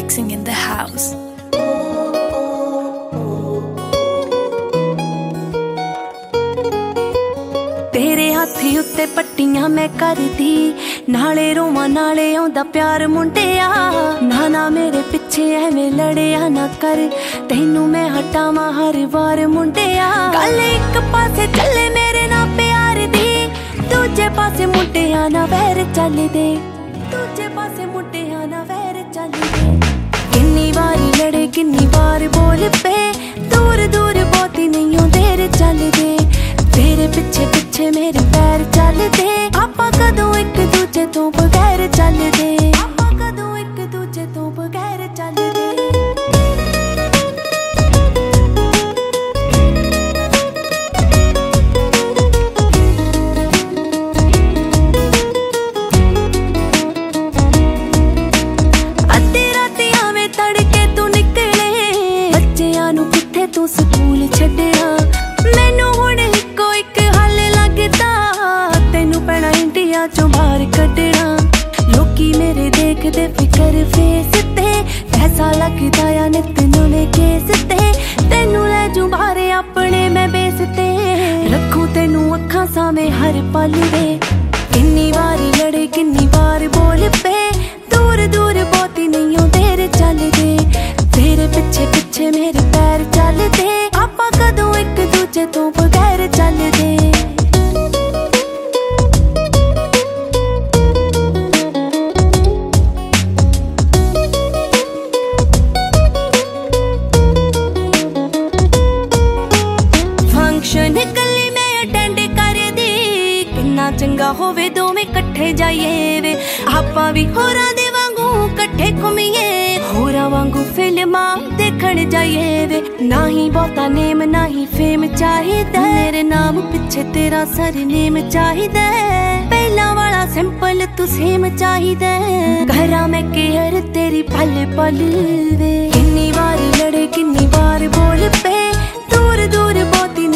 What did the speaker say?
mixing in the house. तेरे हाथी उत्ते पट्टियां मैं करदी, नाले रोवां नाले आउंदा प्यार मुंडिया। ना मेरे पिछे एवें लड़िया ना कर, तैनू मैं हटावां हर वार मुंडिया। गल एक पासे चले मेरे ना प्यार दी, दूजे पासे मुंडिया ना वैर चलदे, दूजे पासे मुंडिया ना वैर चलदे। किन्नी वारी लड़े किन्नी बार बोल पे, दूर दूर बहुती नहीं देर चलदे। तेरे पिछे पिछे मेरे पैर चलदे, आपां कदों एक दूजे तो बगैर चलदे, आपां कदों एक दूजे तो बगैर चलदे। अद्धी राती आवें तड़के तू निकले, बच्चियां नूं कित्थे तू स्कूल छड्डिया। मैनू हुण इक्को इक हल लगदा, तैनू पैणा इंडिया चों बाहर कड्डना। लोकी मेरे देखदे फिकर फेस ते, पैसा लगदा आ नित नवें केस ते। तैनू लै जूं बाहर अपने मैं बेस ते, रखूं तैनू अखां सामे हर पल दे। किन्नी वारी लड़े किन्नी बार बोल पे, दूर दूर बहुती नहीं देर चलदे। तेरे पिछे पिछे मेरे पैर चलदे, आपां कदों एक दूजे तो बगैर चलदे। फंक्शन गली में अटेंड कर दी, किन्ना चंगा होवे दोवें कट्ठे जाइए वे। आपां भी होरां दे वांगू कट्ठे घुमीए, होरां वांगू फिल्मां देखण जाइए वे। ना ही बहुता नेम ना ही फेम चाहिदा, मेरे नाम पिछे तेरा सरनेम चाहिदा। पहला वाला सिंपल तू सेम चाहिदा, घरा मैं केयर तेरी पल पल वे। किन्नी बार लड़े किन्नी बार बोल पे, दूर दूर बहुती